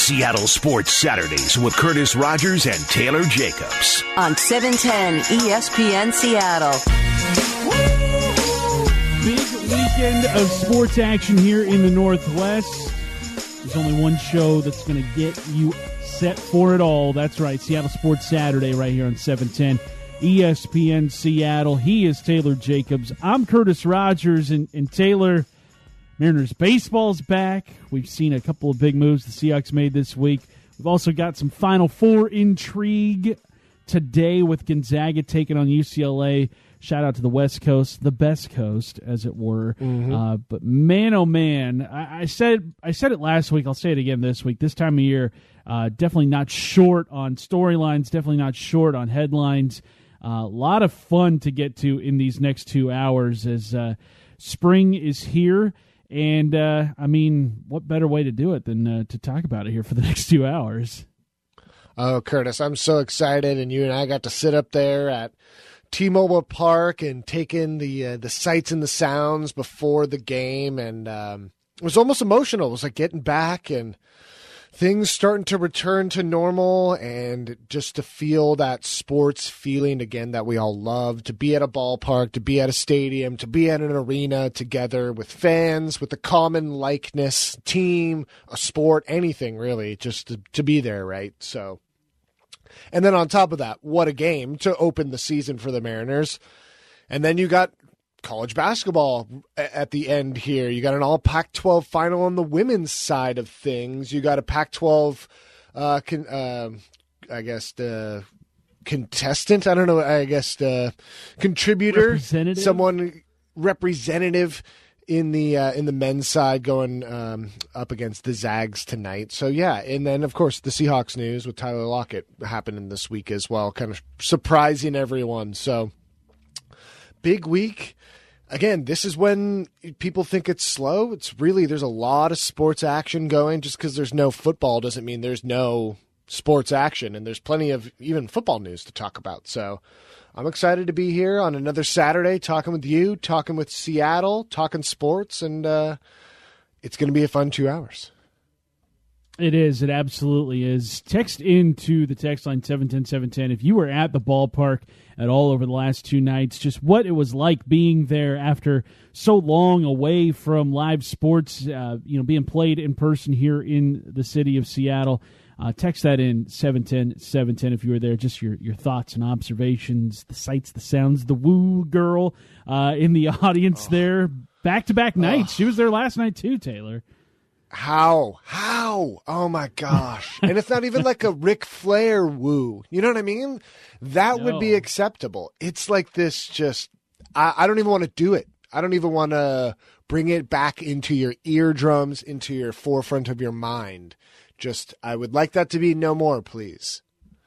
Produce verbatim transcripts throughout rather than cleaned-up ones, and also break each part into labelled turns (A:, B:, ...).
A: Seattle Sports Saturdays with Curtis Rogers and Taylor Jacobs.
B: On seven ten E S P N Seattle.
C: Big weekend of sports action here in the Northwest. There's only one show that's going to get you set for it all. That's right, Seattle Sports Saturday right here on seven ten E S P N Seattle. He is Taylor Jacobs. I'm Curtis Rogers, and, and Taylor, Mariners baseball's back. We've seen a couple of big moves the Seahawks made this week. We've also got some Final Four intrigue today with Gonzaga taking on U C L A. Shout out to the West Coast, the best coast, as it were. Mm-hmm. Uh, but man, oh man, I, I said I said it last week. I'll say it again this week. This time of year, uh, definitely not short on storylines. Definitely not short on headlines. A uh, lot of fun to get to in these next two hours as uh, spring is here. And, uh, I mean, what better way to do it than uh, to talk about it here for the next two hours?
D: Oh, Curtis, I'm so excited, and you and I got to sit up there at T-Mobile Park and take in the uh, the sights and the sounds before the game, and um, it was almost emotional. It was like getting back and things starting to return to normal, and just to feel that sports feeling again that we all love, to be at a ballpark, to be at a stadium, to be at an arena together with fans, with a common likeness, team, a sport, anything really, just to, to be there, right? So, and then on top of that, what a game to open the season for the Mariners. And then you got college basketball at the end here. You got an all Pac twelve final on the women's side of things. You got a Pac twelve, uh, con, uh, I guess, the contestant. I don't know. I guess the contributor, someone representative in the uh, in the men's side going um, up against the Zags tonight. So yeah, and then of course the Seahawks news with Tyler Lockett happening this week as well, kind of surprising everyone. So big week. Again, this is when people think it's slow. It's really, there's a lot of sports action going. Just because there's no football doesn't mean there's no sports action. And there's plenty of even football news to talk about. So I'm excited to be here on another Saturday talking with you, talking with Seattle, talking sports. And uh, it's going to be a fun two hours.
C: It is. It absolutely is. Text into the text line seven ten seven ten if you were at the ballpark at all over the last two nights, just what it was like being there after so long away from live sports, uh, you know, being played in person here in the city of Seattle. Uh, text that in seven ten seven ten if you were there. Just your, your thoughts and observations, the sights, the sounds, the woo girl uh, in the audience oh. there. Back-to-back nights. Oh. She was there last night too, Taylor.
D: How? How? Oh, my gosh. And it's not even like a Ric Flair woo. You know what I mean? That no. would be acceptable. It's like this just, I, I don't even want to do it. I don't even want to bring it back into your eardrums, into your forefront of your mind. Just, I would like that to be no more, please.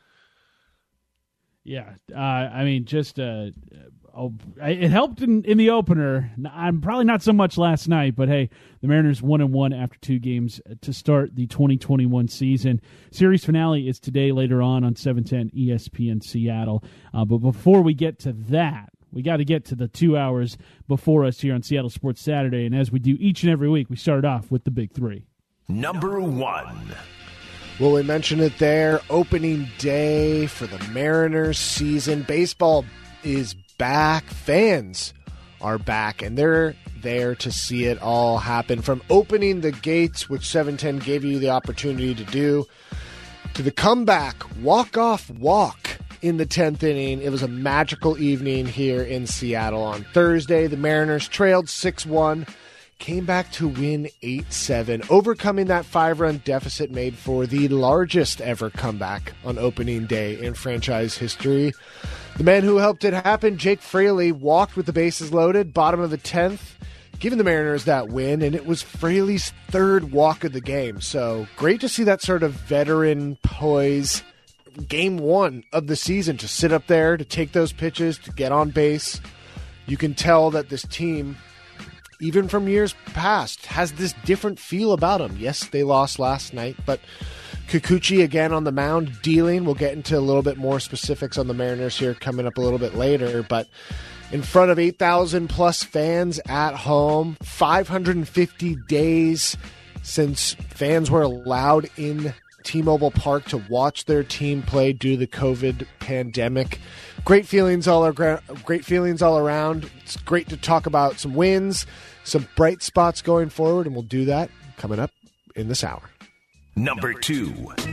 C: Yeah. Uh, I mean, just, uh, oh, it helped in, in the opener. I'm probably not so much last night, but hey, the Mariners one and one after two games to start the twenty twenty-one season. Series finale is today later on on seven ten E S P N Seattle. Uh, but before we get to that, we got to get to the two hours before us here on Seattle Sports Saturday. And as we do each and every week, we start off with the big three.
A: Number one.
D: Well, we mentioned it there. Opening day for the Mariners season. Baseball is back. Fans are back, and they're there to see it all happen. From opening the gates, which seven ten gave you the opportunity to do, to the comeback, walk-off walk in the tenth inning. It was a magical evening here in Seattle on Thursday. The Mariners trailed six one. Came back to win eight seven, overcoming that five-run deficit made for the largest ever comeback on opening day in franchise history. The man who helped it happen, Jake Fraley, walked with the bases loaded, bottom of the tenth, giving the Mariners that win, and it was Fraley's third walk of the game. So great to see that sort of veteran poise, game one of the season, to sit up there, to take those pitches, to get on base. You can tell that this team, even from years past, has this different feel about them. Yes, they lost last night, but Kikuchi again on the mound dealing. We'll get into a little bit more specifics on the Mariners here coming up a little bit later, but in front of eight thousand plus fans at home, five hundred fifty days since fans were allowed in T-Mobile Park to watch their team play due to the COVID pandemic. Great feelings all around. Great feelings all around. It's great to talk about some wins, some bright spots going forward, and we'll do that coming up in this hour.
A: Number two.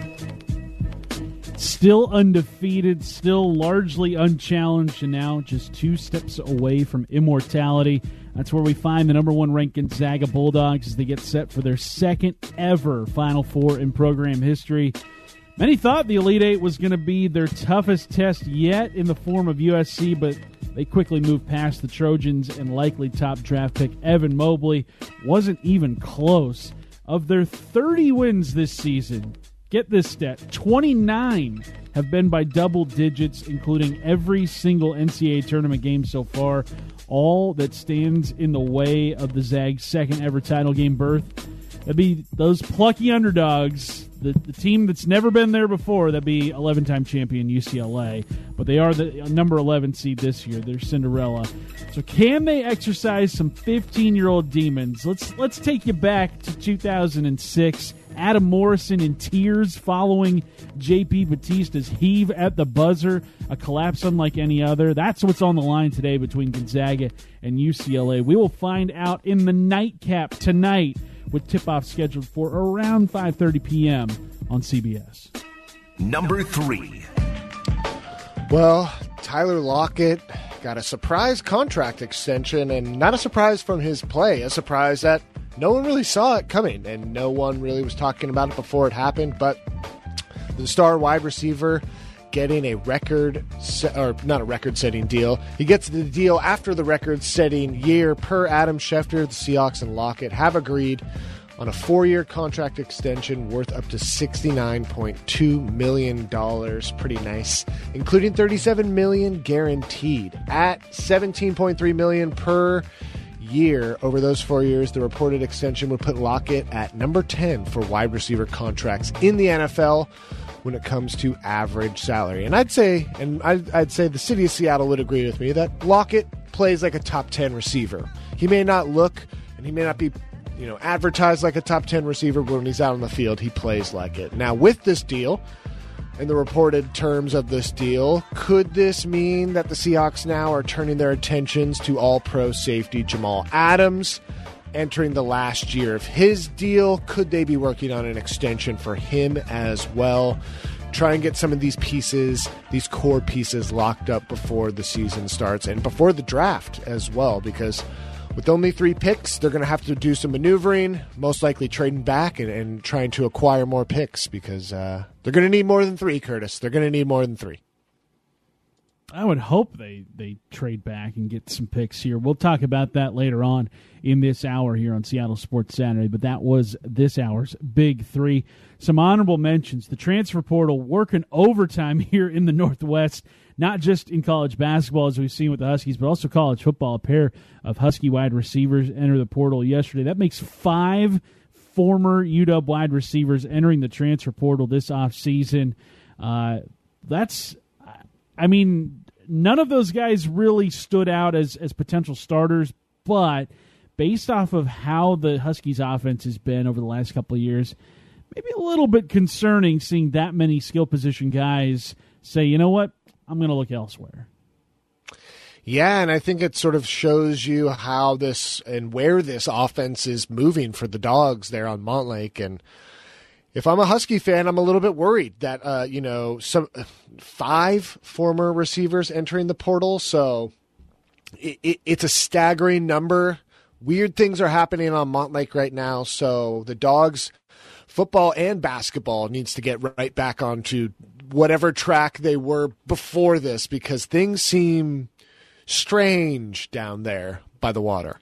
C: Still undefeated, still largely unchallenged, and now just two steps away from immortality. That's where we find the number one ranked Gonzaga Bulldogs as they get set for their second ever Final Four in program history. Many thought the Elite Eight was going to be their toughest test yet in the form of U S C, but they quickly moved past the Trojans, and likely top draft pick Evan Mobley wasn't even close. Of their thirty wins this season, get this stat, twenty-nine have been by double digits, including every single N C double A tournament game so far. All that stands in the way of the Zags' second ever title game berth. That'd be those plucky underdogs, the, the team that's never been there before. That'd be eleven-time champion U C L A. But they are the number eleven seed this year. They're Cinderella. So can they exercise some fifteen-year-old demons? Let's let's take you back to two thousand six. Adam Morrison in tears following J P Batista's heave at the buzzer, a collapse unlike any other. That's what's on the line today between Gonzaga and U C L A. We will find out in the nightcap tonight, with tip-off scheduled for around five thirty p.m. on C B S.
A: Number three.
D: Well, Tyler Lockett got a surprise contract extension, and not a surprise from his play, a surprise that no one really saw it coming, and no one really was talking about it before it happened. But the star wide receiver getting a record, se- or not a record-setting deal. He gets the deal after the record-setting year per Adam Schefter. The Seahawks and Lockett have agreed on a four-year contract extension worth up to sixty-nine point two million dollars. Pretty nice, including thirty-seven million dollars guaranteed at seventeen point three million dollars per year over those four years. The reported extension would put Lockett at number ten for wide receiver contracts in the N F L when it comes to average salary. And I'd say, and I'd, I'd say the city of Seattle would agree with me, that Lockett plays like a top ten receiver. He may not look, and he may not be, you know, advertised like a top ten receiver, but when he's out on the field, he plays like it. Now, with this deal, and the reported terms of this deal, could this mean that the Seahawks now are turning their attentions to all-pro safety Jamal Adams, entering the last year of his deal? Could they be working on an extension for him as well? Try and get some of these pieces, these core pieces, locked up before the season starts and before the draft as well, because with only three picks, they're going to have to do some maneuvering, most likely trading back and, and trying to acquire more picks, because uh, they're going to need more than three, Curtis. They're going to need more than three.
C: I would hope they, they trade back and get some picks here. We'll talk about that later on in this hour here on Seattle Sports Saturday, but that was this hour's Big Three. Some honorable mentions. The transfer portal working overtime here in the Northwest, not just in college basketball, as we've seen with the Huskies, but also college football. A pair of Husky wide receivers enter the portal yesterday. That makes five former U W wide receivers entering the transfer portal this offseason. Uh, that's, I mean, none of those guys really stood out as, as potential starters, but based off of how the Huskies' offense has been over the last couple of years, maybe a little bit concerning seeing that many skill position guys say, you know what, I'm going to look elsewhere.
D: Yeah, and I think it sort of shows you how this and where this offense is moving for the Dogs there on Montlake. And if I'm a Husky fan, I'm a little bit worried that, uh, you know, some five former receivers entering the portal. So it, it, it's a staggering number. Weird things are happening on Montlake right now. So the Dogs, football and basketball, needs to get right back onto whatever track they were before this, because things seem strange down there by the water.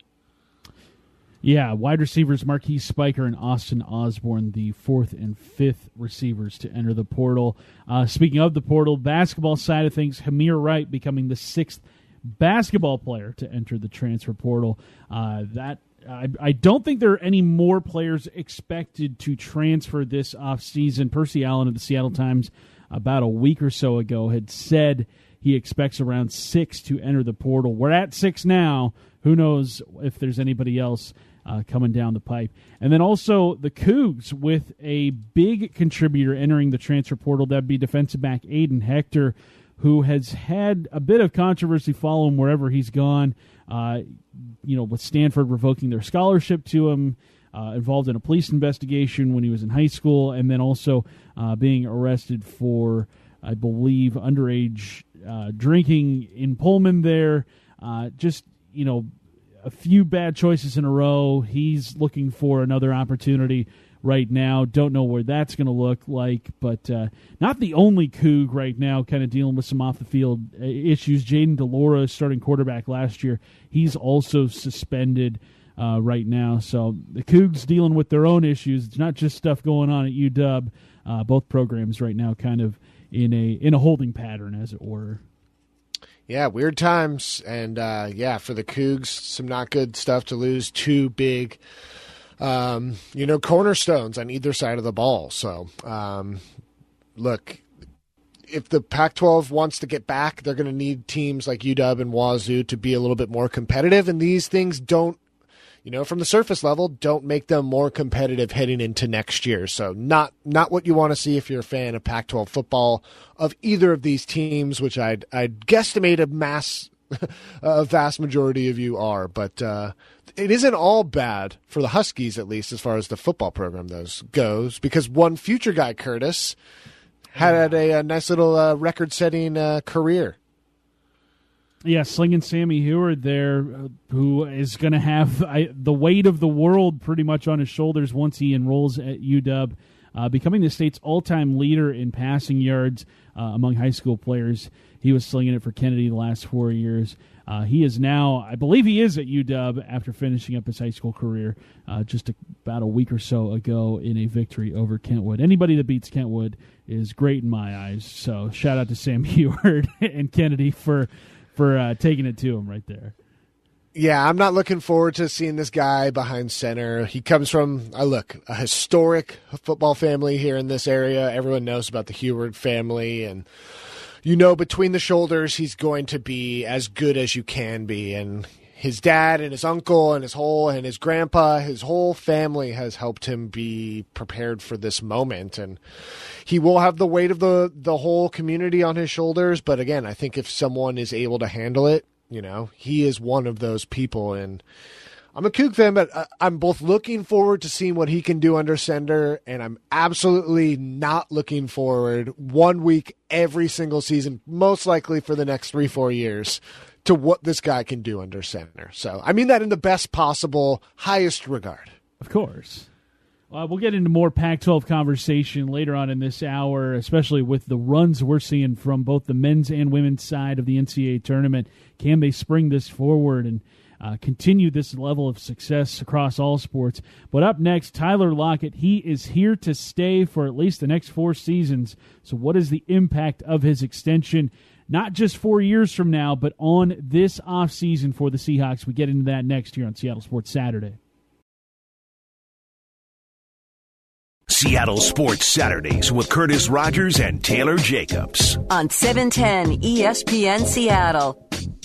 C: Yeah, wide receivers Marquise Spiker and Austin Osborne, the fourth and fifth receivers to enter the portal. Uh, speaking of the portal, basketball side of things, Hamir Wright becoming the sixth basketball player to enter the transfer portal. Uh, that I, I don't think there are any more players expected to transfer this offseason. Percy Allen of the Seattle Times about a week or so ago had said he expects around six to enter the portal. We're at six now. Who knows if there's anybody else uh, coming down the pipe. And then also the Cougs with a big contributor entering the transfer portal. That'd be defensive back Aiden Hector, who has had a bit of controversy follow him wherever he's gone. Uh, you know, with Stanford revoking their scholarship to him, uh, involved in a police investigation when he was in high school, and then also uh, being arrested for, I believe, underage uh, drinking in Pullman there. Uh, just, you know, a few bad choices in a row. He's looking for another opportunity right now. Don't know where that's going to look like, but uh, not the only Coug right now kind of dealing with some off-the-field issues. Jaden DeLaura, starting quarterback last year, he's also suspended uh, right now. So the Cougs dealing with their own issues. It's not just stuff going on at U W. Uh, both programs right now kind of in a in a holding pattern, as it were.
D: Yeah, weird times. And, uh, yeah, for the Cougs, some not good stuff to lose. Two big Um, you know, cornerstones on either side of the ball. So, um, look, if the Pac twelve wants to get back, they're going to need teams like U W and Wazoo to be a little bit more competitive. And these things don't, you know, from the surface level, don't make them more competitive heading into next year. So not not what you want to see if you're a fan of Pac twelve football of either of these teams, which I'd, I'd guesstimate a mass a vast majority of you are, but uh, it isn't all bad for the Huskies, at least as far as the football program those goes, because one future guy, Curtis, had a, a nice little uh, record-setting uh, career.
C: Yeah, slinging Sammy Heward there, uh, who is going to have I, the weight of the world pretty much on his shoulders once he enrolls at U W, uh, becoming the state's all-time leader in passing yards uh, among high school players. He was slinging it for Kennedy the last four years. Uh, he is now, I believe he is at U W after finishing up his high school career uh, just a, about a week or so ago in a victory over Kentwood. Anybody that beats Kentwood is great in my eyes. So shout out to Sam Heward and Kennedy for for uh, taking it to him right there.
D: Yeah, I'm not looking forward to seeing this guy behind center. He comes from, I look, a historic football family here in this area. Everyone knows about the Heward family, and you know, between the shoulders, he's going to be as good as you can be. And his dad and his uncle and his whole and his grandpa, his whole family has helped him be prepared for this moment. And he will have the weight of the, the whole community on his shoulders. But again, I think if someone is able to handle it, you know, he is one of those people. And I'm a Coug fan, but I'm both looking forward to seeing what he can do under center, and I'm absolutely not looking forward one week every single season, most likely for the next three, four years, to what this guy can do under center. So I mean that in the best possible, highest regard.
C: Of course. Uh, we'll get into more Pac twelve conversation later on in this hour, especially with the runs we're seeing from both the men's and women's side of the N C double A tournament. Can they spring this forward and Uh, continue this level of success across all sports? But up next, Tyler Lockett. He is here to stay for at least the next four seasons. So what is the impact of his extension, not just four years from now, but on this offseason for the Seahawks? We get into that next here on Seattle Sports Saturday.
A: Seattle Sports Saturdays with Curtis Rogers and Taylor Jacobs
B: on seven ten E S P N Seattle.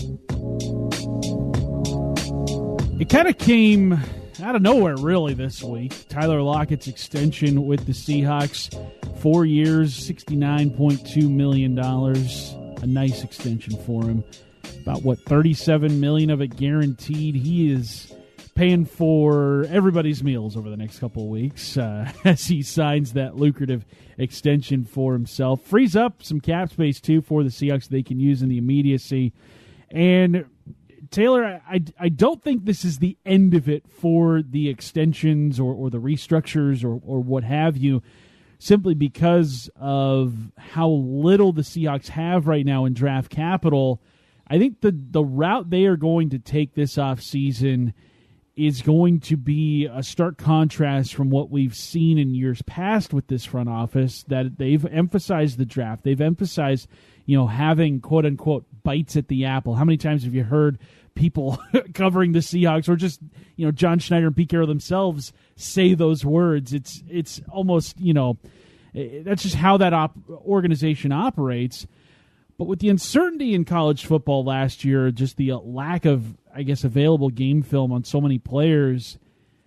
C: It kind of came out of nowhere, really, this week. Tyler Lockett's extension with the Seahawks, four years, sixty-nine point two million dollars. A nice extension for him. About, what, thirty-seven million dollars of it guaranteed. He is paying for everybody's meals over the next couple of weeks uh, as he signs that lucrative extension for himself. Frees up some cap space, too, for the Seahawks they can use in the immediacy. And Taylor, I, I don't think this is the end of it for the extensions or, or the restructures or, or what have you, simply because of how little the Seahawks have right now in draft capital. I think the, the route they are going to take this offseason is going to be a stark contrast from what we've seen in years past with this front office, that they've emphasized the draft. They've emphasized, you know, having quote-unquote bites at the apple. How many times have you heard people covering the Seahawks or just, you know, John Schneider and Pete Carroll themselves say those words? It's it's almost, you know, that's just how that op- organization operates. But with the uncertainty in college football last year, just the lack of, I guess, available game film on so many players,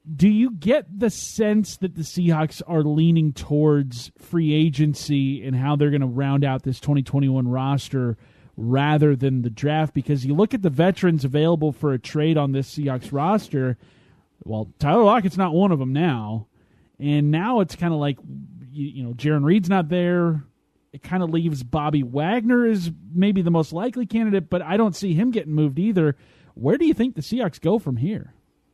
C: Do you get the sense that the Seahawks are leaning towards free agency and how they're going to round out this twenty twenty-one roster rather than the draft? Because you look at the veterans available for a trade on this Seahawks roster, well, Tyler Lockett's not one of them now. And now it's kind of like, you, you know, Jaron Reed's not there. It kind of leaves Bobby Wagner as maybe the most likely candidate, but I don't see him getting moved either. Where do you think the Seahawks go from here?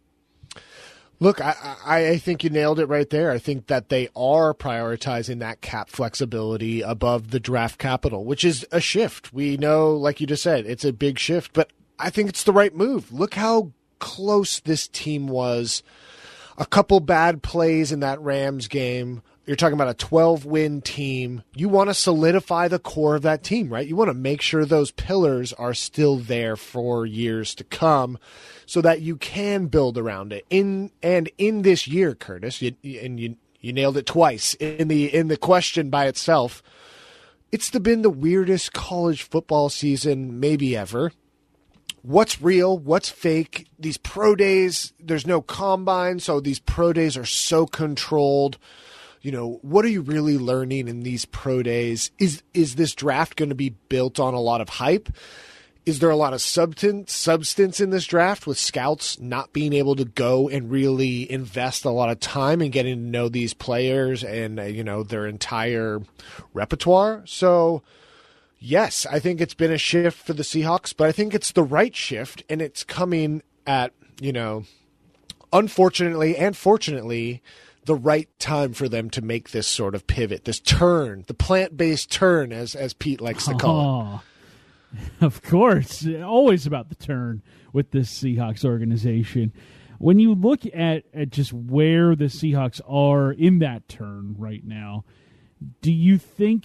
D: Look, I, I, I think you nailed it right there. I think that they are prioritizing that cap flexibility above the draft capital, which is a shift. We know, like you just said, it's a big shift, but I think it's the right move. Look how close this team was. A couple bad plays in that Rams game. You're talking about a twelve-win team. You want to solidify the core of that team, right? You want to make sure those pillars are still there for years to come so that you can build around it. In and in this year, Curtis, you, and you you nailed it twice in the in the question by itself, it's the, been the weirdest college football season maybe ever. What's real? What's fake? These pro days, there's no combine, so these pro days are so controlled. You know, what are you really learning in these pro days? Is is this draft going to be built on a lot of hype? Is there a lot of substance substance in this draft with scouts not being able to go and really invest a lot of time in getting to know these players and, uh, you know, their entire repertoire? So, yes, I think it's been a shift for the Seahawks, but I think it's the right shift, and it's coming at, you know, unfortunately and fortunately, the right time for them to make this sort of pivot, this turn, the plant-based turn, as as Pete likes to call
C: oh, it. Of course. Always about the turn with this Seahawks organization. When you look at, at just where the Seahawks are in that turn right now, do you think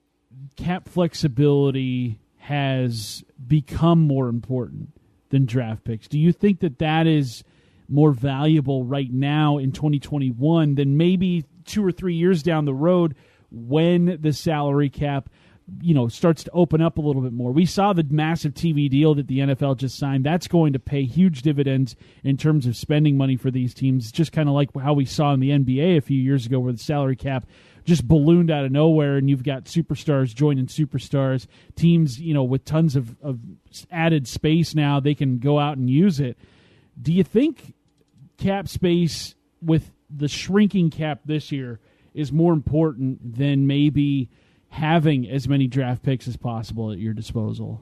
C: cap flexibility has become more important than draft picks? Do you think that that is more valuable right now in twenty twenty-one than maybe two or three years down the road when the salary cap, you know, starts to open up a little bit more? We saw the massive T V deal that the N F L just signed. That's going to pay huge dividends in terms of spending money for these teams, just kind of like how we saw in the N B A a few years ago where the salary cap just ballooned out of nowhere, and you've got superstars joining superstars. Teams, you know, with tons of, of added space now, they can go out and use it. Do you think cap space with the shrinking cap this year is more important than maybe having as many draft picks as possible at your disposal?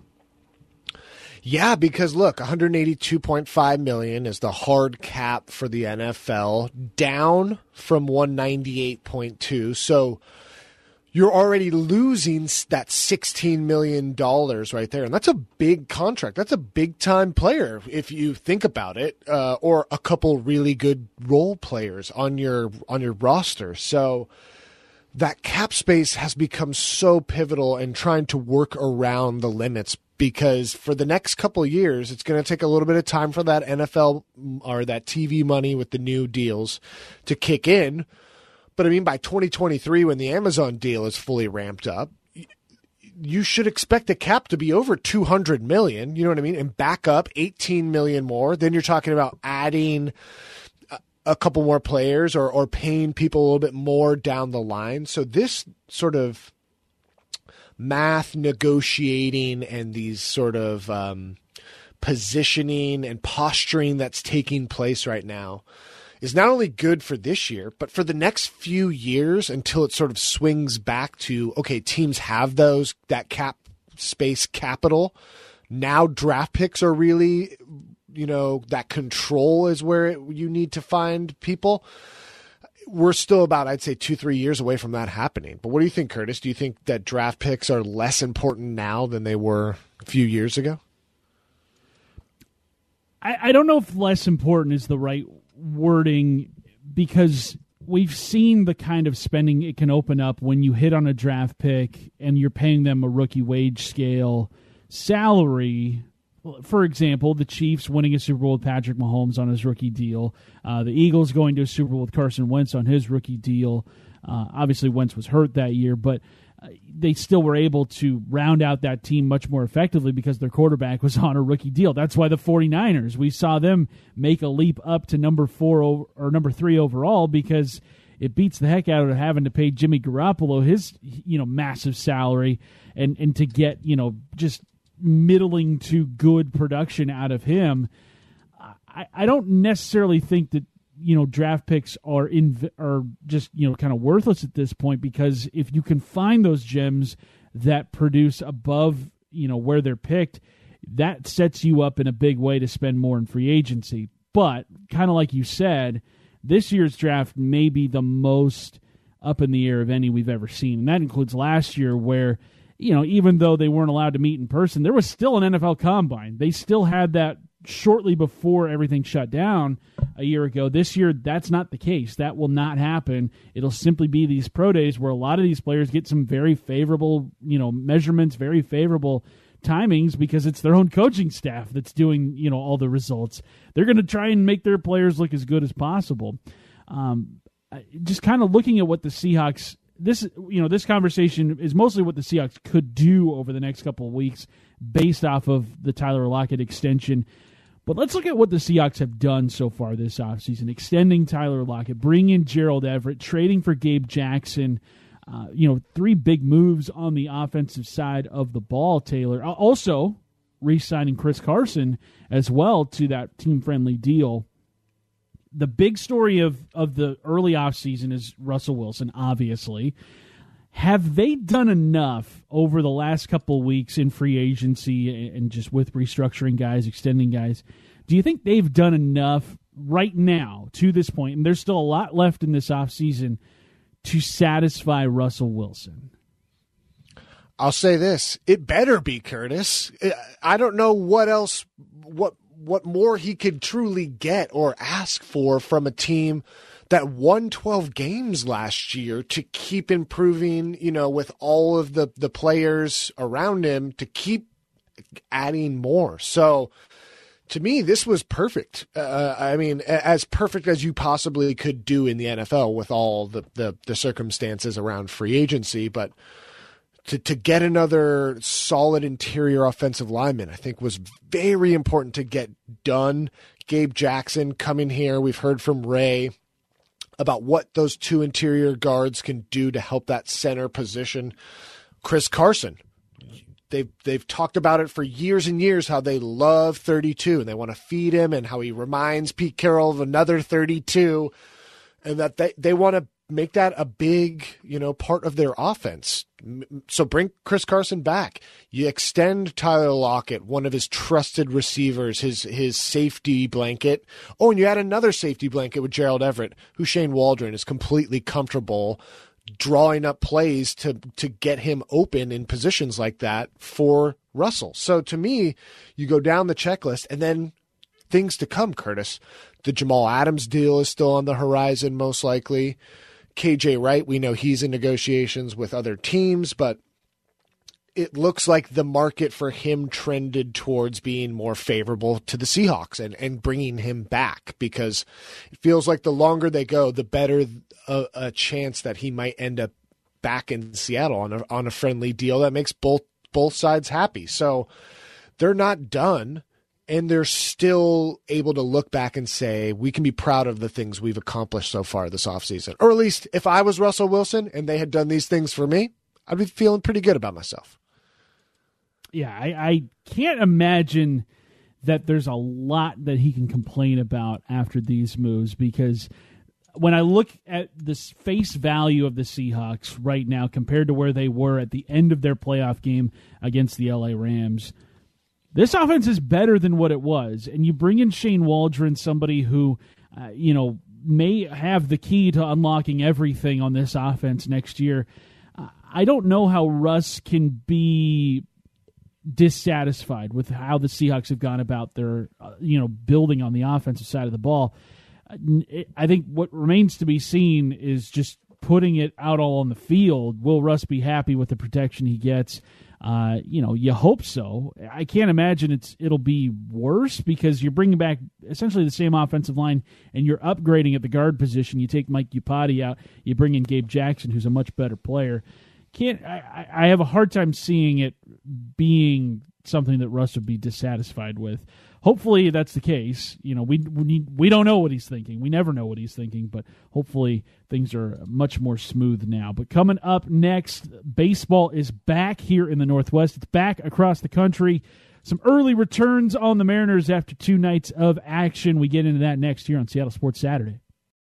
D: Yeah, because look, one hundred eighty-two point five million dollars is the hard cap for the N F L, down from one ninety-eight point two. So you're already losing that sixteen million dollars right there. And that's a big contract. That's a big-time player if you think about it, uh, or a couple really good role players on your on your roster. So that cap space has become so pivotal in trying to work around the limits, because for the next couple of years, it's going to take a little bit of time for that N F L or that T V money with the new deals to kick in. But I mean, by twenty twenty-three, when the Amazon deal is fully ramped up, you should expect the cap to be over two hundred million dollars, you know what I mean? And back up eighteen million dollars more. Then you're talking about adding a, a couple more players or, or paying people a little bit more down the line. So this sort of math negotiating and these sort of um, positioning and posturing that's taking place right now is not only good for this year, but for the next few years until it sort of swings back to, okay, teams have those, that cap space capital. Now draft picks are really, you know, that control is where it, you need to find people. We're still about, I'd say, two, three years away from that happening. But what do you think, Curtis? Do you think that draft picks are less important now than they were a few years ago?
C: I, I don't know if less important is the right wording, because we've seen the kind of spending it can open up when you hit on a draft pick and you're paying them a rookie wage scale salary. For example, the Chiefs winning a Super Bowl with Patrick Mahomes on his rookie deal, uh, the Eagles going to a Super Bowl with Carson Wentz on his rookie deal. Uh, obviously, Wentz was hurt that year, but uh, they still were able to round out that team much more effectively because their quarterback was on a rookie deal. That's why the 49ers, we saw them make a leap up to number four over, or number three overall, because it beats the heck out of having to pay Jimmy Garoppolo his, you know, massive salary and, and to get, you know, just middling to good production out of him. I, I don't necessarily think that, you know, draft picks are in are just, you know, kind of worthless at this point, because if you can find those gems that produce above, you know, where they're picked, that sets you up in a big way to spend more in free agency. But kind of like you said, this year's draft may be the most up in the air of any we've ever seen. And that includes last year where, you know, even though they weren't allowed to meet in person, there was still an N F L combine. They still had that shortly before everything shut down a year ago. This year, that's not the case. That will not happen. It'll simply be these pro days where a lot of these players get some very favorable, you know, measurements, very favorable timings, because it's their own coaching staff that's doing, you know, all the results. They're going to try and make their players look as good as possible. Um, just kind of looking at what the Seahawks, this, you know, this conversation is mostly what the Seahawks could do over the next couple of weeks based off of the Tyler Lockett extension. But let's look at what the Seahawks have done so far this offseason, extending Tyler Lockett, bringing in Gerald Everett, trading for Gabe Jackson. Uh, you know, three big moves on the offensive side of the ball, Taylor. Also, re-signing Chris Carson as well to that team-friendly deal. The big story of, of the early offseason is Russell Wilson, obviously. Have they done enough over the last couple of weeks in free agency and just with restructuring guys, extending guys? Do you think they've done enough right now to this point, and there's still a lot left in this offseason, to satisfy Russell Wilson?
D: I'll say this. It better be, Curtis. I don't know what else, what what more he could truly get or ask for from a team that won twelve games last year to keep improving, you know, with all of the, the players around him, to keep adding more. So to me, this was perfect. Uh, I mean, as perfect as you possibly could do in the N F L with all the, the, the circumstances around free agency. But to, to get another solid interior offensive lineman, I think was very important to get done. Gabe Jackson coming here. We've heard from Ray about what those two interior guards can do to help that center position. Chris Carson. They've, they've talked about it for years and years, how they love thirty-two and they want to feed him, and how he reminds Pete Carroll of another thirty-two, and that they, they want to make that a big, you know, part of their offense. So bring Chris Carson back. You extend Tyler Lockett, one of his trusted receivers, his his safety blanket. Oh, and you add another safety blanket with Gerald Everett, who Shane Waldron is completely comfortable drawing up plays to to get him open in positions like that for Russell. So to me, you go down the checklist, and then things to come, Curtis. The Jamal Adams deal is still on the horizon, most likely. K J Wright, we know he's in negotiations with other teams, but it looks like the market for him trended towards being more favorable to the Seahawks and, and bringing him back, because it feels like the longer they go, the better a, a chance that he might end up back in Seattle on a, on a friendly deal that makes both both sides happy. So they're not done, and they're still able to look back and say, we can be proud of the things we've accomplished so far this offseason. Or at least if I was Russell Wilson and they had done these things for me, I'd be feeling pretty good about myself.
C: Yeah, I, I can't imagine that there's a lot that he can complain about after these moves, because when I look at this face value of the Seahawks right now compared to where they were at the end of their playoff game against the L A Rams, this offense is better than what it was. And you bring in Shane Waldron, somebody who, uh, you know, may have the key to unlocking everything on this offense next year. Uh, I don't know how Russ can be dissatisfied with how the Seahawks have gone about their, uh, you know, building on the offensive side of the ball. I think what remains to be seen is just putting it out all on the field. Will Russ be happy with the protection he gets? Uh, you know, you hope so. I can't imagine it's it'll be worse, because you're bringing back essentially the same offensive line and you're upgrading at the guard position. You take Mike Iupati out, you bring in Gabe Jackson, who's a much better player. can't. I, I have a hard time seeing it being something that Russ would be dissatisfied with. Hopefully that's the case. You know, we we we don't know what he's thinking. We never know what he's thinking, but hopefully things are much more smooth now. But coming up next, baseball is back here in the Northwest. It's back across the country. Some early returns on the Mariners after two nights of action. We get into that next here on Seattle Sports Saturday.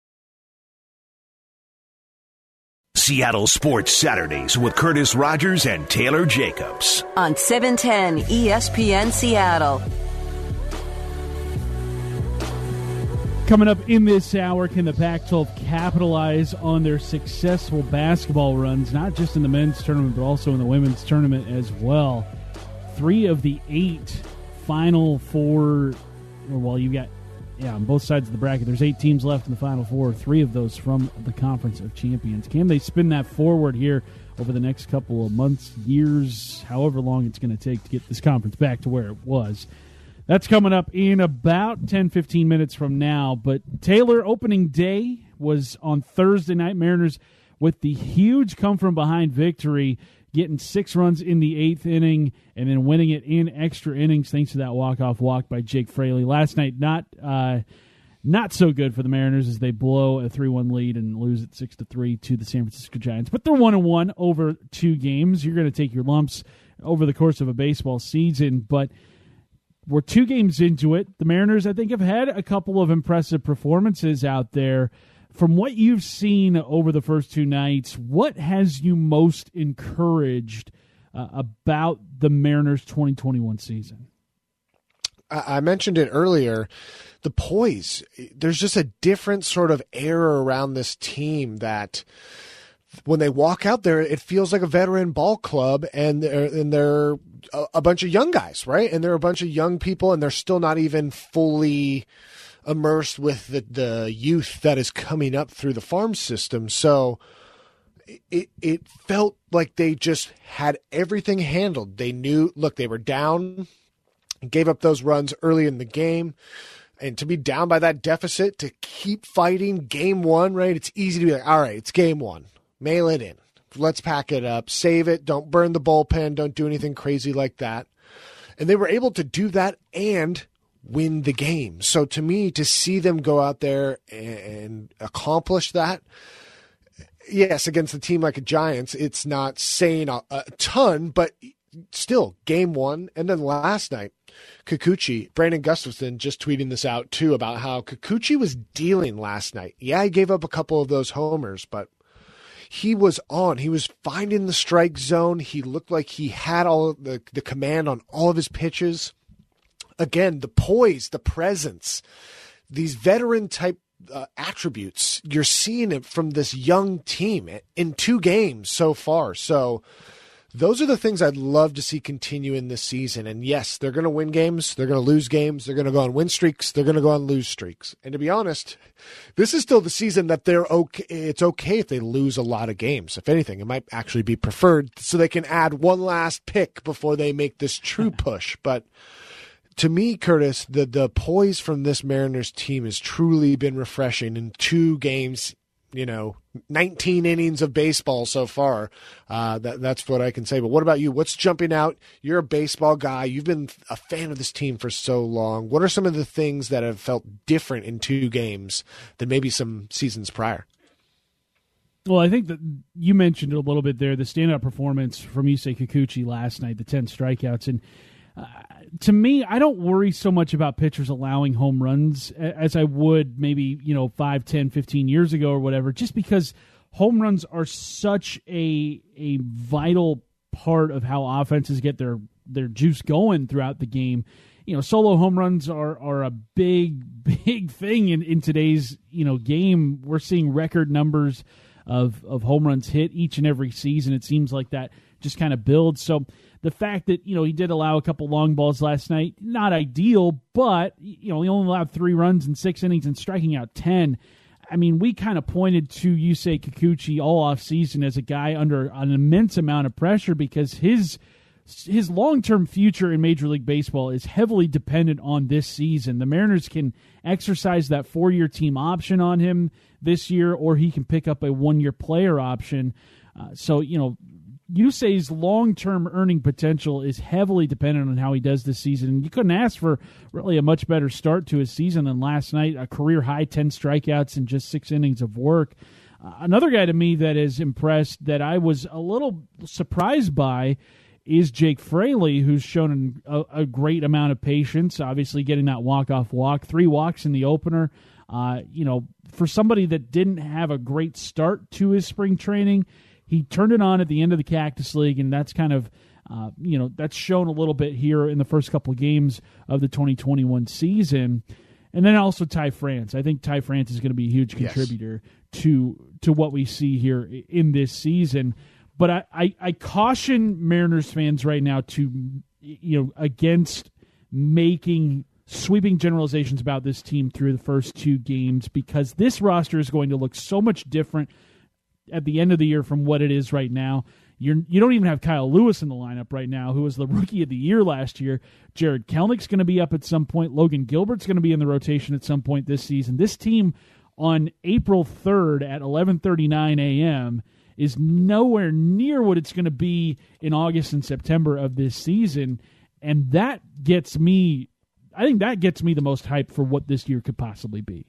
A: Seattle Sports Saturdays with Curtis Rogers and Taylor Jacobs
B: on seven ten E S P N Seattle.
C: Coming up in this hour, can the Pac twelve capitalize on their successful basketball runs, not just in the men's tournament, but also in the women's tournament as well? Three of the eight Final Four, well, you got, yeah, on both sides of the bracket, there's eight teams left in the Final Four, three of those from the Conference of Champions. Can they spin that forward here over the next couple of months, years, however long it's going to take to get this conference back to where it was? That's coming up in about ten, fifteen minutes from now. But Taylor, opening day was on Thursday night. Mariners with the huge come-from-behind victory, getting six runs in the eighth inning and then winning it in extra innings thanks to that walk-off walk by Jake Fraley. Last night, not uh, not so good for the Mariners as they blow a three one lead and lose it six to three to the San Francisco Giants. But they're one and one over two games. You're going to take your lumps over the course of a baseball season, but we're two games into it. The Mariners, I think, have had a couple of impressive performances out there. From what you've seen over the first two nights, what has you most encouraged uh, about the Mariners' twenty twenty-one season?
D: I mentioned it earlier, the poise. There's just a different sort of air around this team that when they walk out there, it feels like a veteran ball club, and they're, and they're a, a bunch of young guys, right? And they're a bunch of young people, and they're still not even fully immersed with the, the youth that is coming up through the farm system. So it it felt like they just had everything handled. They knew, look, they were down, gave up those runs early in the game, and to be down by that deficit, to keep fighting game one, right? It's easy to be like, all right, it's game one. Mail it in. Let's pack it up. Save it. Don't burn the bullpen. Don't do anything crazy like that. And they were able to do that and win the game. So to me, to see them go out there and accomplish that, yes, against a team like a Giants, it's not saying a, a ton, but still, game one. And then last night, Kikuchi, Brandon Gustafson just tweeting this out too about how Kikuchi was dealing last night. Yeah, he gave up a couple of those homers, but he was on. He was finding the strike zone. He looked like he had all of the, the command on all of his pitches. Again, the poise, the presence, these veteran-type uh, attributes, you're seeing it from this young team in two games so far. So those are the things I'd love to see continue in this season. And yes, they're going to win games. They're going to lose games. They're going to go on win streaks. They're going to go on lose streaks. And to be honest, this is still the season that they're okay. It's okay if they lose a lot of games. If anything, it might actually be preferred so they can add one last pick before they make this true push. But to me, Curtis, the, the poise from this Mariners team has truly been refreshing in two games, you know, nineteen innings of baseball so far. Uh, that, that's what I can say. But what about you? What's jumping out? You're a baseball guy. You've been a fan of this team for so long. What are some of the things that have felt different in two games than maybe some seasons prior?
C: Well, I think that you mentioned it a little bit there, the standout performance from Yusei Kikuchi last night, the ten strikeouts. And uh, to me, I don't worry so much about pitchers allowing home runs as I would maybe, you know, five, ten, fifteen years ago or whatever, just because home runs are such a a vital part of how offenses get their, their juice going throughout the game. You know, solo home runs are, are a big, big thing in, in today's, you know, game. We're seeing record numbers of, of home runs hit each and every season. It seems like that just kind of builds. So the fact that, you know, he did allow a couple long balls last night, not ideal, but, you know, he only allowed three runs in six innings and striking out ten. I mean, we kind of pointed to Yusei Kikuchi all off season as a guy under an immense amount of pressure because his his long-term future in Major League Baseball is heavily dependent on this season. The Mariners can exercise that four-year team option on him this year, or he can pick up a one-year player option. Uh, so, you know, Yusei's long-term earning potential is heavily dependent on how he does this season. You couldn't ask for really a much better start to his season than last night, a career-high ten strikeouts in just six innings of work. Uh, another guy to me that is impressed that I was a little surprised by is Jake Fraley, who's shown a, a great amount of patience, obviously getting that walk-off walk, three walks in the opener. Uh, you know, for somebody that didn't have a great start to his spring training, he turned it on at the end of the Cactus League, and that's kind of, uh, you know, that's shown a little bit here in the first couple of games of the twenty twenty-one season. And then also Ty France. I think Ty France is going to be a huge contributor yes. to to what we see here in this season. But I, I, I caution Mariners fans right now to, you know, against making sweeping generalizations about this team through the first two games, because this roster is going to look so much different at the end of the year from what it is right now. You're, you don't even have Kyle Lewis in the lineup right now, who was the Rookie of the Year last year. Jared Kelnick's going to be up at some point. Logan Gilbert's going to be in the rotation at some point this season. This team on April third at eleven thirty-nine a.m. is nowhere near what it's going to be in August and September of this season, and that gets me, I think that gets me the most hyped for what this year could possibly be.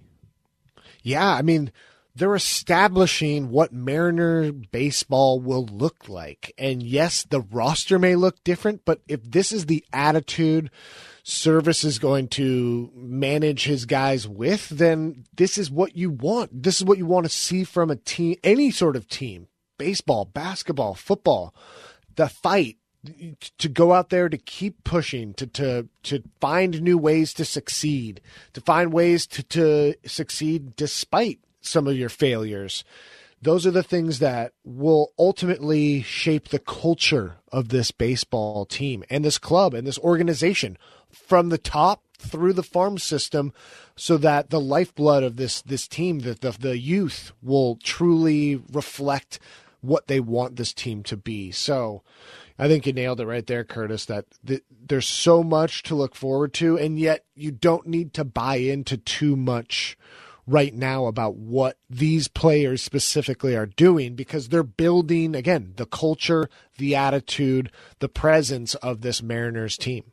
D: Yeah, I mean, they're establishing what Mariner baseball will look like. And yes, the roster may look different, but if this is the attitude Service is going to manage his guys with, then this is what you want. This is what you want to see from a team, any sort of team, baseball, basketball, football, the fight, to go out there to keep pushing, to to to find new ways to succeed, to find ways to, to succeed despite some of your failures. Those are the things that will ultimately shape the culture of this baseball team and this club and this organization from the top through the farm system, so that the lifeblood of this this team, that the, the youth, will truly reflect what they want this team to be. So I think you nailed it right there, Curtis, that th- there's so much to look forward to, and yet you don't need to buy into too much right now about what these players specifically are doing, because they're building, again, the culture, the attitude, the presence of this Mariners team.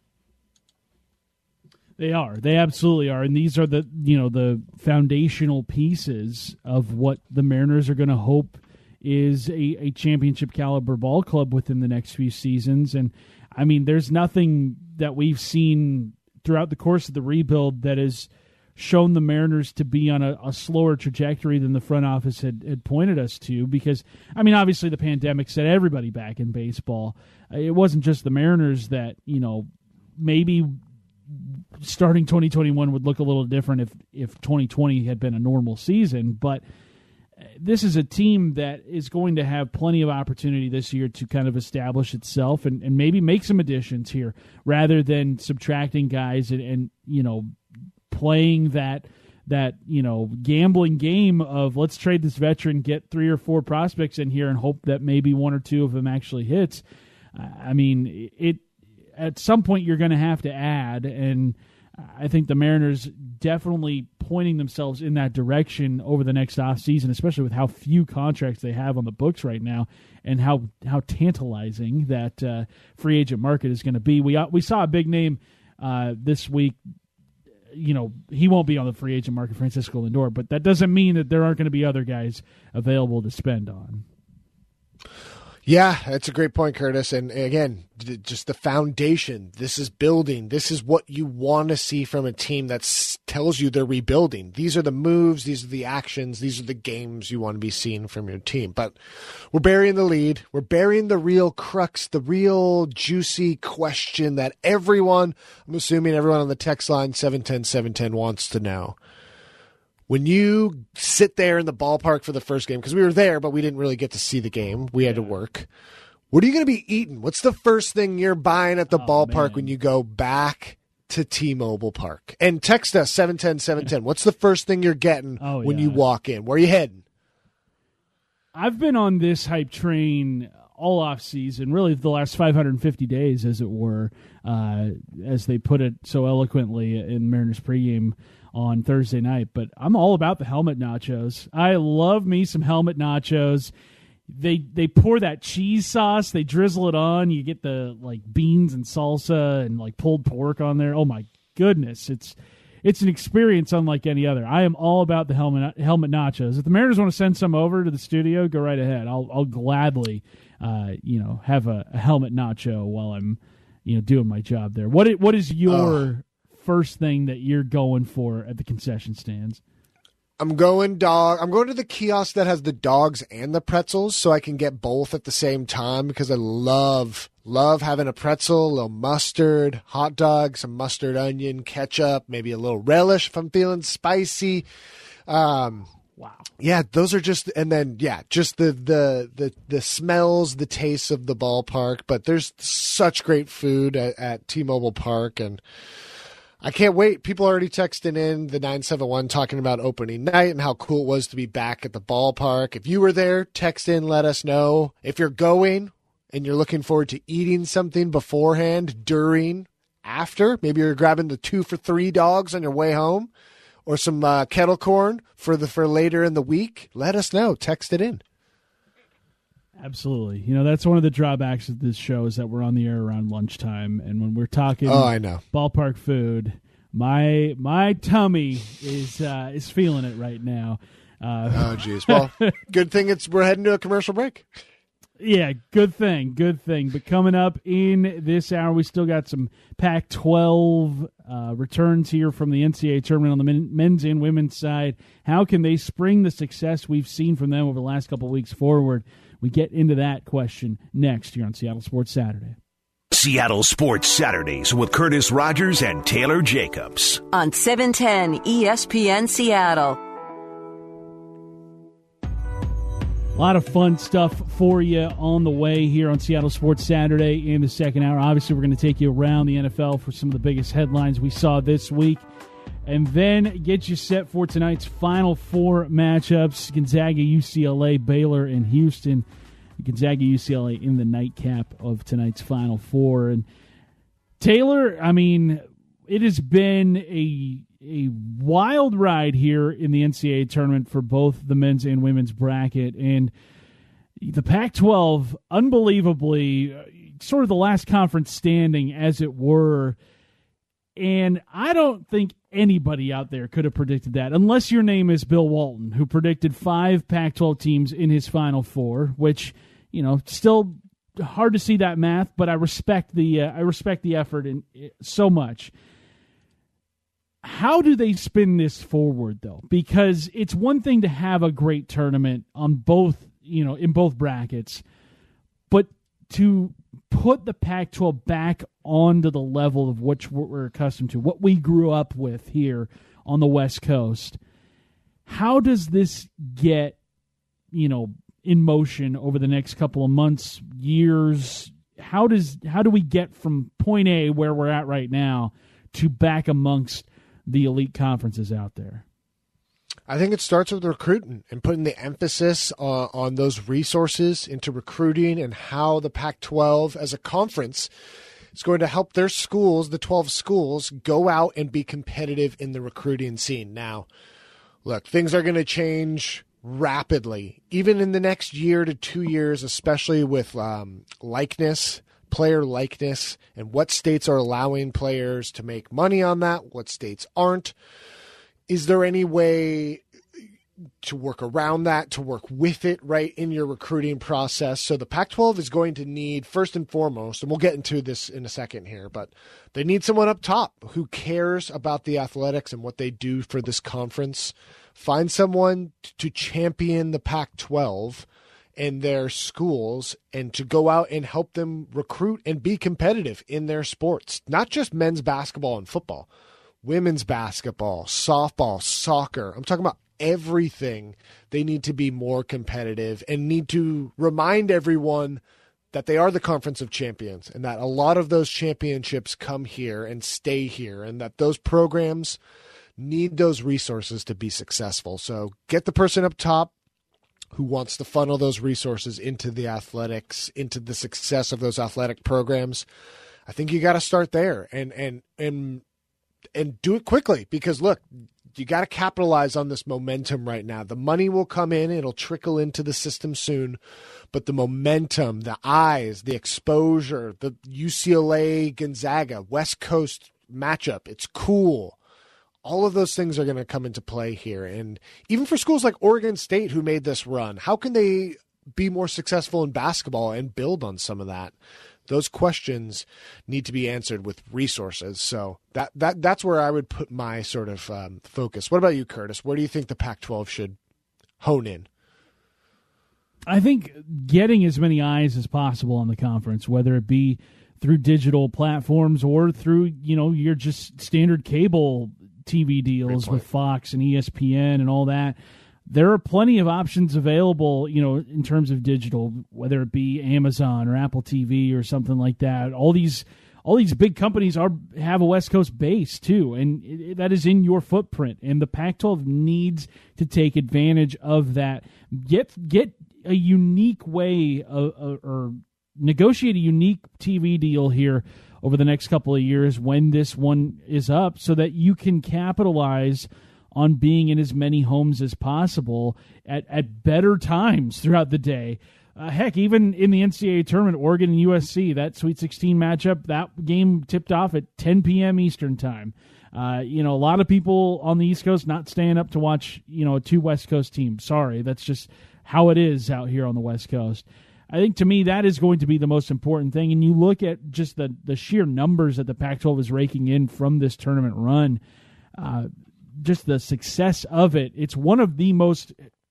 C: They are. They absolutely are. And these are the, you know, the foundational pieces of what the Mariners are going to hope is a, a championship caliber ball club within the next few seasons. And I mean, there's nothing that we've seen throughout the course of the rebuild that has shown the Mariners to be on a, a slower trajectory than the front office had, had pointed us to, because, I mean, obviously the pandemic set everybody back in baseball. It wasn't just the Mariners that, you know, maybe starting twenty twenty-one would look a little different if, if twenty twenty had been a normal season, but this is a team that is going to have plenty of opportunity this year to kind of establish itself and, and maybe make some additions here rather than subtracting guys and, and you know, playing that that you know gambling game of let's trade this veteran, get three or four prospects in here, and hope that maybe one or two of them actually hits. I mean, it at some point you're going to have to add, and I think the Mariners definitely pointing themselves in that direction over the next offseason, especially with how few contracts they have on the books right now and how how tantalizing that uh, free agent market is going to be. We we saw a big name uh, this week. You know, he won't be on the free agent market, Francisco Lindor, but that doesn't mean that there aren't going to be other guys available to spend on.
D: Yeah, that's a great point, Curtis. And again, just the foundation. This is building. This is what you want to see from a team that tells you they're rebuilding. These are the moves. These are the actions. These are the games you want to be seeing from your team. But we're burying the lead. We're burying the real crux, the real juicy question that everyone, I'm assuming everyone on the text line seven ten seven ten wants to know. When you sit there in the ballpark for the first game, because we were there, but we didn't really get to see the game. We had to work. What are you going to be eating? What's the first thing you're buying at the oh, ballpark man. when you go back to T-Mobile Park? And text us, seven ten seven ten. What's the first thing you're getting oh, when yeah. you walk in? Where are you heading?
C: I've been on this hype train all off season, really the last five hundred fifty days, as it were, uh, as they put it so eloquently in Mariners pregame on Thursday night. But I'm all about the helmet nachos. I love me some helmet nachos. they they pour that cheese sauce, they drizzle it on, you get the like beans and salsa and like pulled pork on there. Oh my goodness, it's it's an experience unlike any other. I am all about the helmet helmet nachos. If the Mariners want to send some over to the studio, go right ahead. I'll I'll gladly uh, you know have a, a helmet nacho while I'm you know doing my job there. What is, what is your uh, first thing that you're going for at the concession stands?
D: I'm going dog. I'm going to the kiosk that has the dogs and the pretzels, so I can get both at the same time because I love love having a pretzel, a little mustard, hot dog, some mustard, onion, ketchup, maybe a little relish if I'm feeling spicy. Um,
C: wow.
D: Yeah, those are just, and then yeah, just the the the the smells, the tastes of the ballpark. But there's such great food at, at T-Mobile Park, and I can't wait. People are already texting in the nine seven one talking about opening night and how cool it was to be back at the ballpark. If you were there, text in, let us know. If you're going and you're looking forward to eating something beforehand, during, after, maybe you're grabbing the two for three dogs on your way home or some uh, kettle corn for the for later in the week, let us know. Text it in.
C: Absolutely. You know, that's one of the drawbacks of this show is that we're on the air around lunchtime, and when we're talking
D: oh, I know.
C: ballpark food, my my tummy is uh, is feeling it right now. Uh,
D: oh, geez. Well, good thing it's we're heading to a commercial break.
C: Yeah, good thing, good thing. But coming up in this hour, we still got some Pac twelve uh, returns here from the N C double A tournament on the men, men's and women's side. How can they spring the success we've seen from them over the last couple of weeks forward? We get into that question next here on Seattle Sports Saturday.
A: Seattle Sports Saturdays with Curtis Rogers and Taylor Jacobs.
B: On seven ten E S P N Seattle.
C: A lot of fun stuff for you on the way here on Seattle Sports Saturday in the second hour. Obviously, we're going to take you around the N F L for some of the biggest headlines we saw this week, and then get you set for tonight's Final Four matchups: Gonzaga, U C L A, Baylor, and Houston. Gonzaga, U C L A in the nightcap of tonight's Final Four. And Taylor, I mean, it has been a a wild ride here in the N C double A tournament for both the men's and women's bracket. And the Pac twelve, unbelievably, sort of the last conference standing, as it were. And I don't think anybody out there could have predicted that, unless your name is Bill Walton, who predicted five Pac twelve teams in his Final Four, which, you know, still hard to see that math, but I respect the uh, I respect the effort in, in, so much. How do they spin this forward, though? Because it's one thing to have a great tournament on both, you know, in both brackets, but to put the Pac twelve back onto the level of which we're accustomed to, what we grew up with here on the West Coast, how does this get, you know, in motion over the next couple of months, years? How does how do we get from point A, where we're at right now, to back amongst the elite conferences out there?
D: I think it starts with recruiting and putting the emphasis uh, on those resources into recruiting and how the Pac twelve as a conference is going to help their schools, the twelve schools, go out and be competitive in the recruiting scene. Now, look, things are going to change rapidly, even in the next year to two years, especially with um, likeness, player likeness, and what states are allowing players to make money on that, what states aren't. Is there any way to work around that, to work with it right in your recruiting process? So the Pac twelve is going to need, first and foremost, and we'll get into this in a second here, but they need someone up top who cares about the athletics and what they do for this conference. Find someone to champion the Pac twelve in their schools and to go out and help them recruit and be competitive in their sports, not just men's basketball and football. Women's basketball, softball, soccer. I'm talking about everything. They need to be more competitive and need to remind everyone that they are the Conference of Champions and that a lot of those championships come here and stay here and that those programs need those resources to be successful. So get the person up top who wants to funnel those resources into the athletics, into the success of those athletic programs. I think you got to start there and and and and do it quickly, because look, you got to capitalize on this momentum right now. The money will come in. It'll trickle into the system soon. But the momentum, the eyes, the exposure, the U C L A Gonzaga, West Coast matchup, it's cool. All of those things are going to come into play here. And even for schools like Oregon State who made this run, how can they be more successful in basketball and build on some of that? Those questions need to be answered with resources. So that that that's where I would put my sort of um, focus. What about you, Curtis? Where do you think the Pac twelve should hone in?
C: I think getting as many eyes as possible on the conference, whether it be through digital platforms or through, you know, your just standard cable T V deals with Fox and E S P N and all that. There are plenty of options available, you know, in terms of digital, whether it be Amazon or Apple T V or something like that. All these all these big companies are have a West Coast base too, and it, that is in your footprint. And the Pac twelve needs to take advantage of that. Get get a unique way of, or, or negotiate a unique T V deal here over the next couple of years when this one is up, so that you can capitalize on being in as many homes as possible at, at better times throughout the day. Uh, heck, even in the N C double A tournament, Oregon and U S C, that Sweet sixteen matchup, that game tipped off at ten p.m. Eastern time. Uh, you know, a lot of people on the East Coast not staying up to watch, you know, two West Coast teams. Sorry, that's just how it is out here on the West Coast. I think to me that is going to be the most important thing. And you look at just the, the sheer numbers that the Pac twelve is raking in from this tournament run, uh, just the success of it. It's one of the most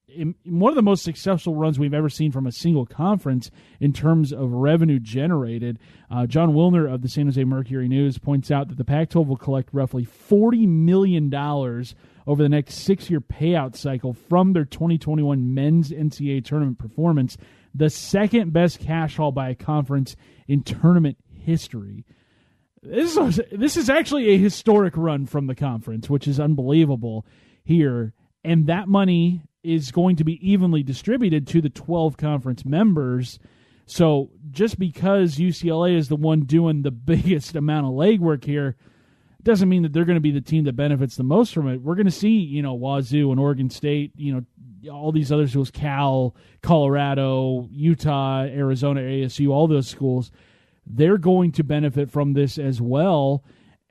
C: one of the most successful runs we've ever seen from a single conference in terms of revenue generated. Uh, John Wilner of the San Jose Mercury News points out that the Pac twelve will collect roughly forty million dollars over the next six-year payout cycle from their twenty twenty-one men's N C double A tournament performance, the second best cash haul by a conference in tournament history. This is, this is actually a historic run from the conference, which is unbelievable here. And that money is going to be evenly distributed to the twelve conference members. So just because U C L A is the one doing the biggest amount of legwork here doesn't mean that they're going to be the team that benefits the most from it. We're going to see, you know, Wazoo and Oregon State, you know, all these other schools, Cal, Colorado, Utah, Arizona, A S U, all those schools, they're going to benefit from this as well.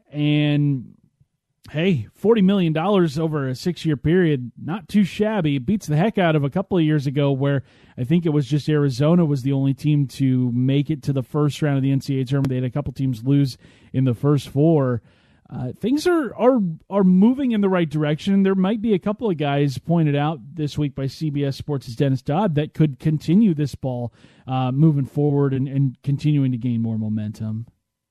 C: And hey, forty million dollars over a six-year period, not too shabby. It beats the heck out of a couple of years ago where I think it was just Arizona was the only team to make it to the first round of the N C double A tournament. They had a couple teams lose in the first four. Uh, things are, are are moving in the right direction. There might be a couple of guys pointed out this week by C B S Sports' Dennis Dodd that could continue this ball uh, moving forward and, and continuing to gain more momentum.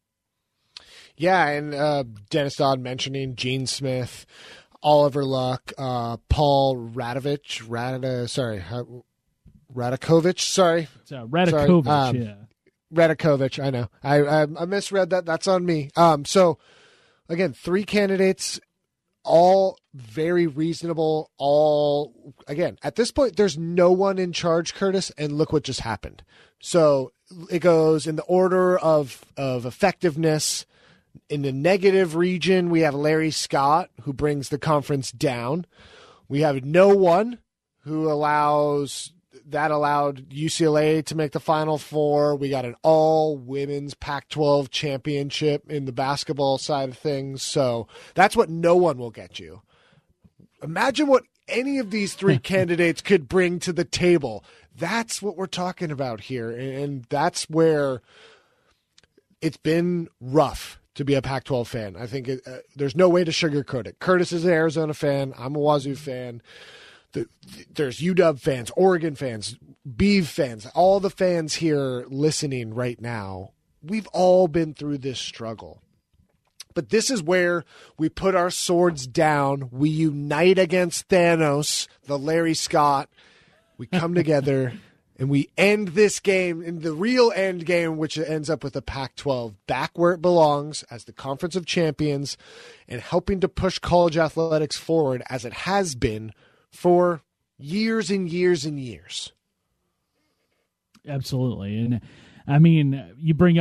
D: Yeah, and uh, Dennis Dodd mentioning Gene Smith, Oliver Luck, uh, Paul Radovich, Rad, sorry, Radakovich, sorry.
C: It's, uh, Radakovich,
D: um,
C: yeah.
D: Radakovich, I know. I, I I misread that. That's on me. Um, so, again, three candidates, all very reasonable, all, again, at this point, there's no one in charge, Curtis, and look what just happened. So it goes in the order of of effectiveness. In the negative region, we have Larry Scott, who brings the conference down. We have no one who allows that allowed U C L A to make the Final Four. We got an all-women's Pac twelve championship in the basketball side of things. So that's what no one will get you. Imagine what any of these three candidates could bring to the table. That's what we're talking about here. And that's where it's been rough to be a Pac twelve fan. I think it, uh, there's no way to sugarcoat it. Curtis is an Arizona fan. I'm a Wazoo fan. The, the, there's U W fans, Oregon fans, Beav fans, all the fans here listening right now. We've all been through this struggle. But this is where we put our swords down. We unite against Thanos, the Larry Scott. We come together. And we end this game in the real end game, which ends up with the Pac twelve back where it belongs as the Conference of Champions and helping to push college athletics forward as it has been for years and years and years.
C: Absolutely. And I mean, you bring up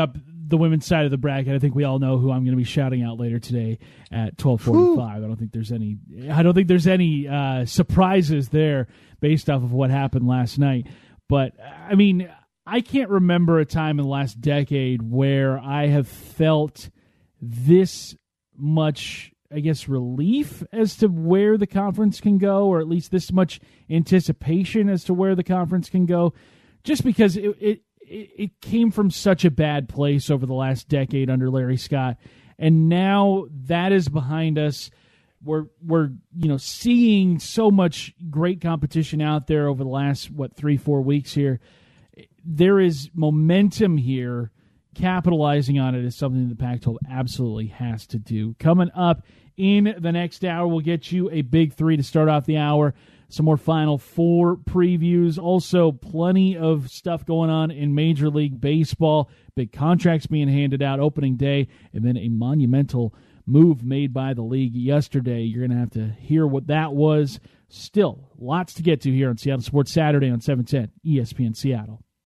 C: the women's side of the bracket, I think we all know who I'm going to be shouting out later today at twelve forty-five. I don't think there's any. I don't think there's any uh, surprises there based off of what happened last night. But I mean, I can't remember a time in the last decade where I have felt this much, I guess, relief as to where the conference can go, or at least this much anticipation as to where the conference can go, just because it, it it came from such a bad place over the last decade under Larry Scott, and now that is behind us. We're we're you know seeing so much great competition out there over the last what three four weeks here. There is momentum here. Capitalizing on it is something the Pac twelve absolutely has to do. Coming up in the next hour, we'll get you a big three to start off the hour. Some more Final Four previews. Also, plenty of stuff going on in Major League Baseball. Big contracts being handed out opening day, and then a monumental move made by the league yesterday. You're going to have to hear what that was. Still, lots to get to here on Seattle Sports Saturday on seven ten E S P N Seattle.